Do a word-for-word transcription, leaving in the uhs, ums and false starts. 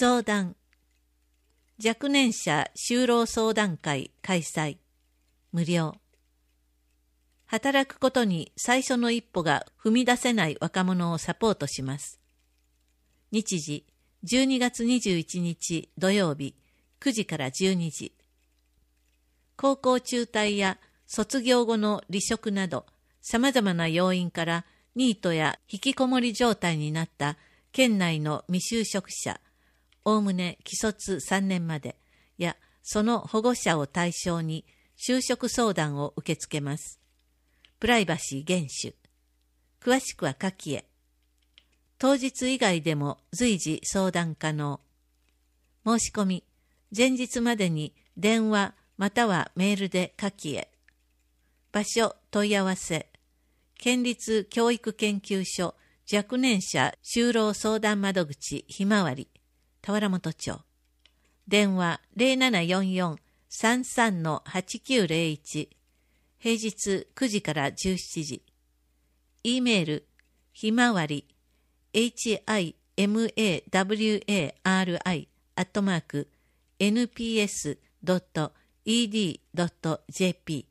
相談。若年者就労相談会開催。無料。働くことに最初の一歩が踏み出せない若者をサポートします。日時、じゅうにがつにじゅういちにち土曜日、くじからじゅうにじ。高校中退や卒業後の離職など、様々な要因からニートや引きこもり状態になった県内の未就職者、おおむね既卒さんねんまでやその保護者を対象に就職相談を受け付けます。プライバシー厳守。詳しくは下記へ。当日以外でも随時相談可能。申し込み、前日までに電話またはメールで下記へ。場所問い合わせ。県立教育研究所若年者就労相談窓口ひまわり、田原本町。電話 ゼロななよんよん さんさん はちきゅうゼロいち。平日くじからじゅうしちじ。E メール、ひまわり、himawari アットマーク エヌピーエスドットイーディードットジェーピー